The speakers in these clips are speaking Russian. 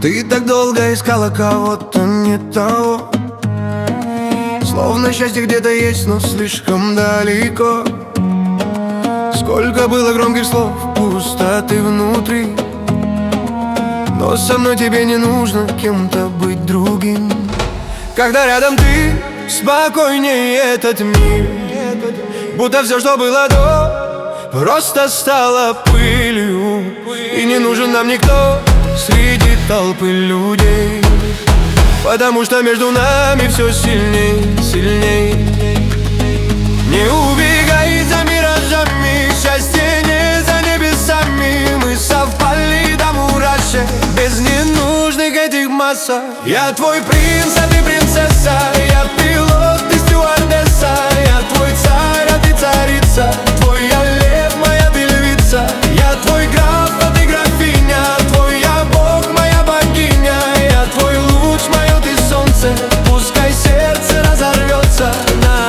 Ты так долго искала кого-то не того, словно счастье где-то есть, но слишком далеко. Сколько было громких слов, пустоты внутри, но со мной тебе не нужно кем-то быть другим. Когда рядом ты, спокойнее этот мир, будто все, что было до, просто стало пылью. И не нужен нам никто среди толпы людей, потому что между нами все сильней, сильней. Не убегай за миражами, счастье не за небесами. Мы совпали до мурашек, без ненужных этих массах. Я твой принц, а ты принцесса, я пилот, ты стюардесса. Я твой царь, а ты царица, твой я лев, моя ты львица. Я твой граф, а ты графиня, твой я бог, моя богиня. Я твой луч, мое ты солнце, пускай сердце разорвется на...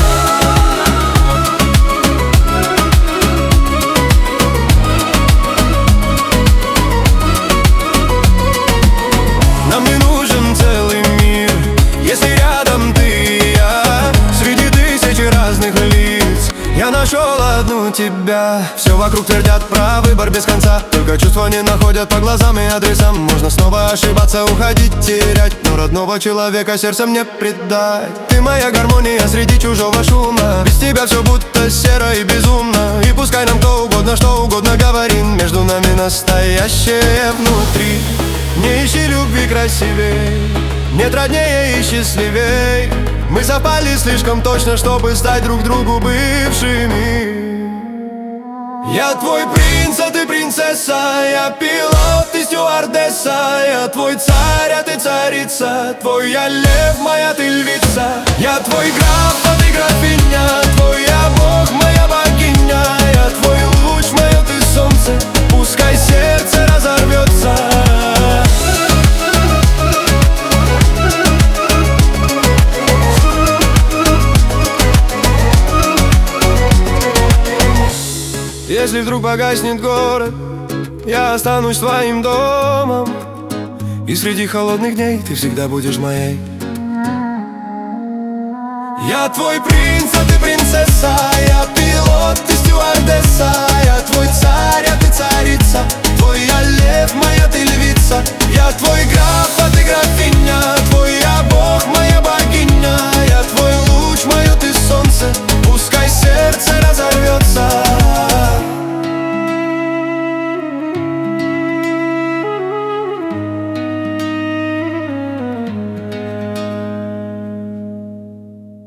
Нам не нужен целый мир, если рядом ты и я. Среди тысячи разных лиц я нашел одну тебя. Все вокруг твердят про выбор без конца, только чувства не находят по глазам и адресам. Можно снова ошибаться, уходить, терять, но родного человека сердцем не предать. Ты моя гармония среди чужого шума, без тебя все будто серо и безумно. И пускай нам кто угодно, что угодно говорит, между нами настоящее внутри. Не ищи любви красивей, нет роднее и счастливей. Мы совпали слишком точно, чтобы стать друг другу бывшими. Я твой принц, а ты принцесса, я пилот, ты стюардесса. Я твой царь, а ты царица, твой я лев, моя ты львица. Я твой граф, а ты графиня, твой я бог, моя богиня. Я твой луч, мое ты солнце, пускай сердце разорвется. Если вдруг погаснет город, я останусь твоим домом, и среди холодных дней ты всегда будешь моей. Я твой принц, а ты принцесса, я пилот, ты стюардесса.